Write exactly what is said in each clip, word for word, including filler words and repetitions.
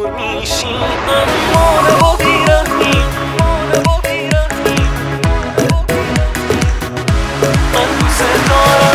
دور میشی اما با بیرحمی من دوست دارم.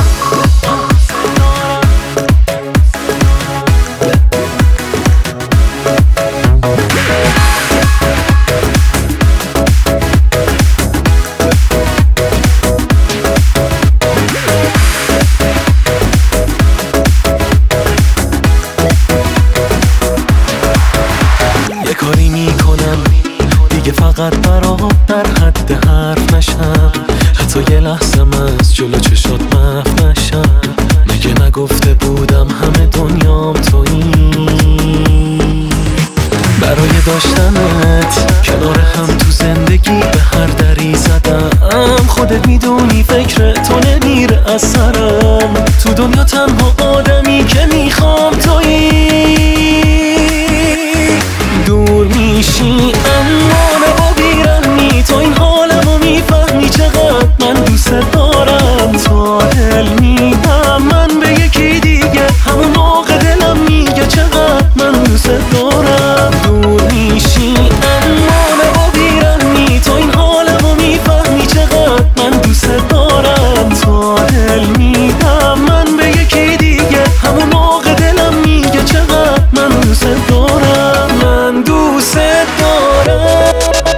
کاری میکنم دیگه فقط برات در حد حرف نشم، حتی یه لحظه از جلو چشات محو نشم. مگه نگفته بودم همه دنیام تویی؟ برای داشتنت کنار هم تو زندگی به هر دری زدم. خودت میدونی فکر تو نمیره از سرم، تو دنیا تنها آدمی که میخوام تویی. دور میشی اما نه با بیرحمی، تو این حالمو میفهمی چقدر من دوست دارم. تا دل میدم من به یکی دیگه، همون موقع دلم میگه چقدر من دوست دارم. دور میشی اما نه با بیرحمی، تو این حالمو میفهمی چقدر من دوست دارم. تا دل میدم من به یکی دیگه، همون موقع دلم میگه چقدر من دوست دارم. من دوست دارم.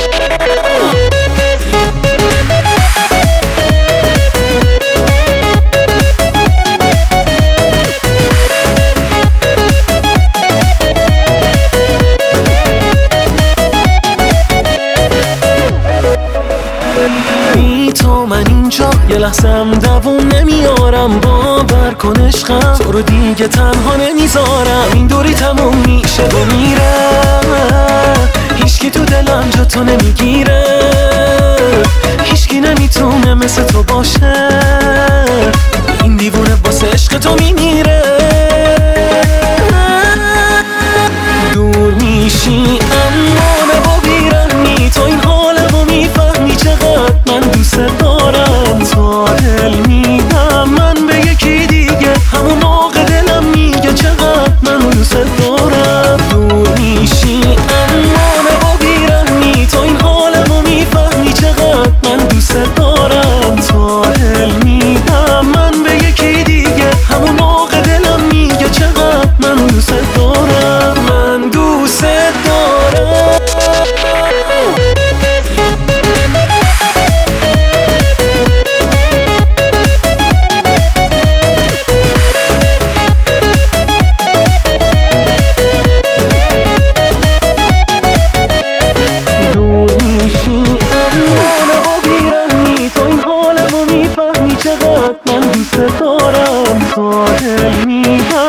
بی تو من اینجا یه لحظم دووم نمیارم. باور کن عشقم تو رو دیگه تنها نمیذارم. این دوری تموم میشه و میره، هیچکی تو دلم جا تو نمیگیره. هیچکی نمیتونه مثل تو باشه، این دیوونه واسه عشق تو میمیره. دور میشی اما نه با بیرحمی، تو این حالمو میفهمی چقدر من دوست دارم. تا دل میدم من به یکی دیگه، همون موقع دلم میگه چقدر من دوست دارم. دور میشی اما نه با بیرحمی، تو این حالمو میفهمی چقدر من دوست دارم. تا دل میدم من به یکی دیگه، همون موقع دلم میگه چقدر من دوست دارم. من دوست دارم. چقدر من دوست دارم. تا دل میدم